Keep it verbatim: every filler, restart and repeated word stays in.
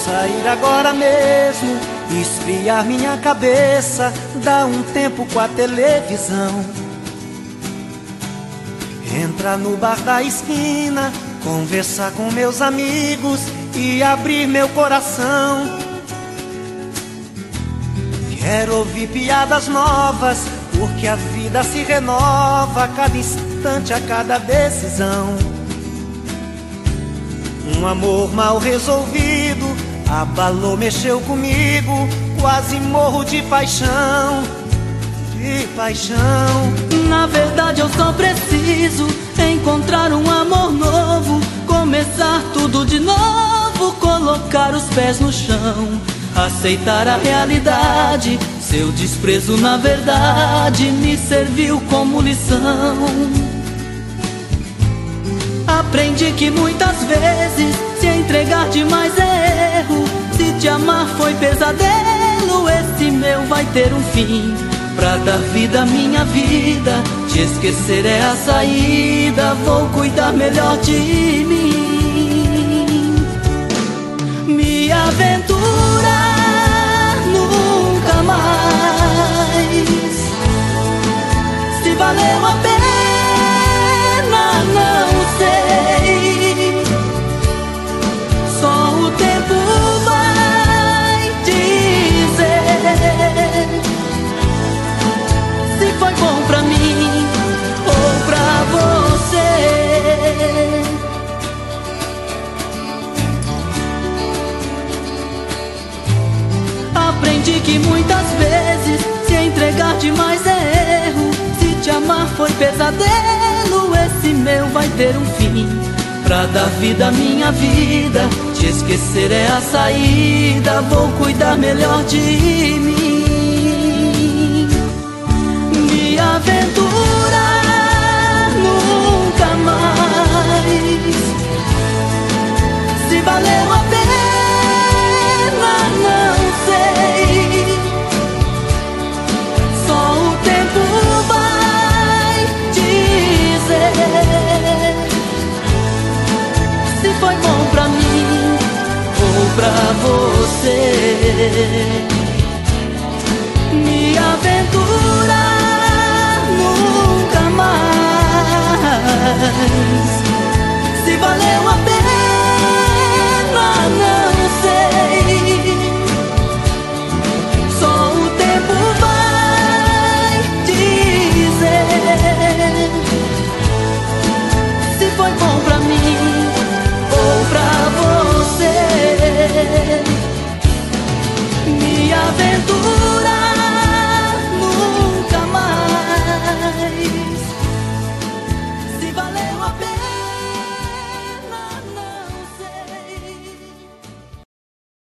sair agora mesmo, esfriar minha cabeça, dar um tempo com a televisão. Entrar no bar da esquina, conversar com meus amigos e abrir meu coração. Quero ouvir piadas novas, porque a vida se renova a cada instante, a cada decisão. Um amor mal resolvido abalou, mexeu comigo, quase morro de paixão, de paixão. Na verdade eu só preciso encontrar um amor novo, começar tudo de novo, colocar os pés no chão, aceitar a realidade. Seu desprezo na verdade me serviu como lição. Aprendi que muitas vezes se entregar demais é erro, se te amar foi pesadelo, esse meu vai ter um fim. Pra dar vida à minha vida, te esquecer é a saída, vou cuidar melhor de mim. Me aventurar nunca mais, se valeu a pena não sei, só o tempo vai dizer se foi bom pra mim ou pra você. Aprendi que muitas vezes se entregar demais é erro, se te amar foi pesadelo, esse meu vai ter um fim. Pra dar vida à minha vida, te esquecer é a saída, vou cuidar melhor de mim. Me aventurar nunca mais, se valeu a pena não sei, só o tempo vai dizer se foi bom pra mim ou pra você. Me aventurar nunca mais.